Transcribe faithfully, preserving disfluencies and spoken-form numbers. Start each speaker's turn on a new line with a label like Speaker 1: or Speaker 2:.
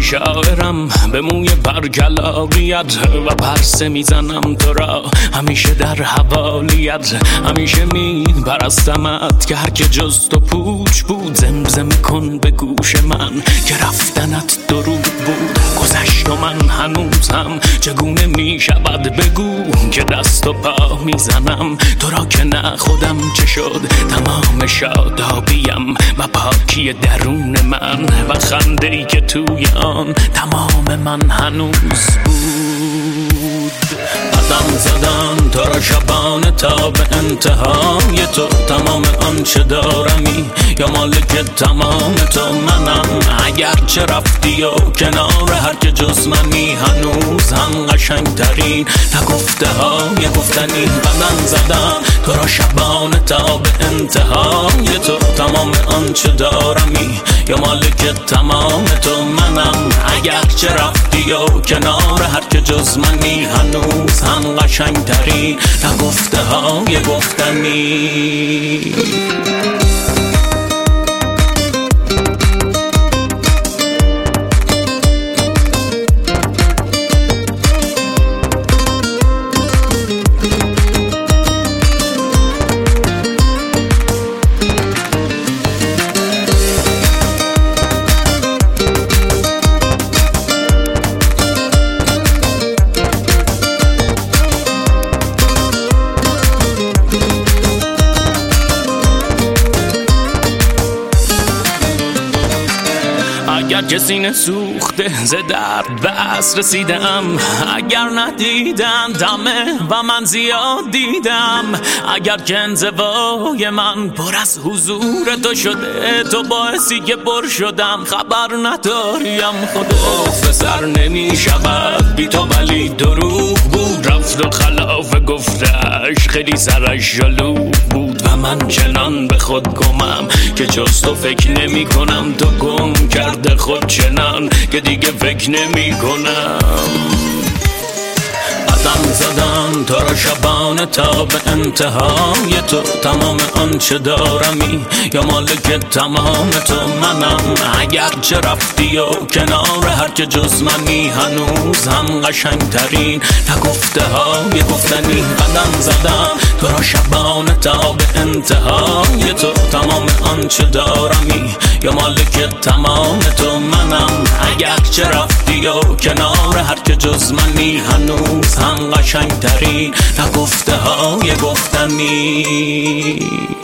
Speaker 1: شاعرم به موی برگلاقیت و پرسه میزنم تو را همیشه در حوالیت. همیشه می پرستمت که هر که جز تو پوچ بود. زمزم کن به گوش من که رفتنت دروغ بود. گذشت و من هنوزم چگونه می شود بگو که دست و پا میزنم تو را که نه خودم چه شد. تمام شادابیم و پاکی درون من و خنده‌ای که توی آن تمام من هنوز بود. قدم زدن تو را شبانه تا به انتهای تو. تمام آنچه دارمی یا مالک تمام تو منم. اگرچه رفتی و کنار هر که جز منی هنوز هم قشنگ ترین نگفته های گفتنی. قدم زدم تو را شبانه تا به انتهای تو. تمام آنچه دارمی یا مالک تمام تو منم. اگرچه رفتی و کنار هر که جز منی هنوز هم قشنگ ترین نگفته های گفتنی. اگر کسی نسوخته ز درد بس رسیدم. اگر ندیدن دمه و من زیاد دیدم. اگر که انزوای من پر از حضور تو شده تو باعثی که پر شدم خبر نداریم. خدا سر نمی شود بی تو ولی دروغ بود. رفت و خلاف گفتش خیلی سرش جلو بود و من چنان به خود گمم که جز تو فکر نمی کنم. تو گم کرده خود چنان که دیگه فکر نمی کنم. قدم زدن تو را شبانه تا به انتهای تو. تمام آنچه دارمی یا مالک تمام تو منم. اگرچه رفتی و کنار هر که جز منی هنوز هم قشنگ ترین نگفته های گفتنی. قدم زدم تو را شبانه تا به انتهای تو. تمام آنچه دارمی یا مالک تمام تو منم. اگرچه رفتی و کنار هر که جز منی هنوز هم قشنگ ترین نگفته های گفتنی.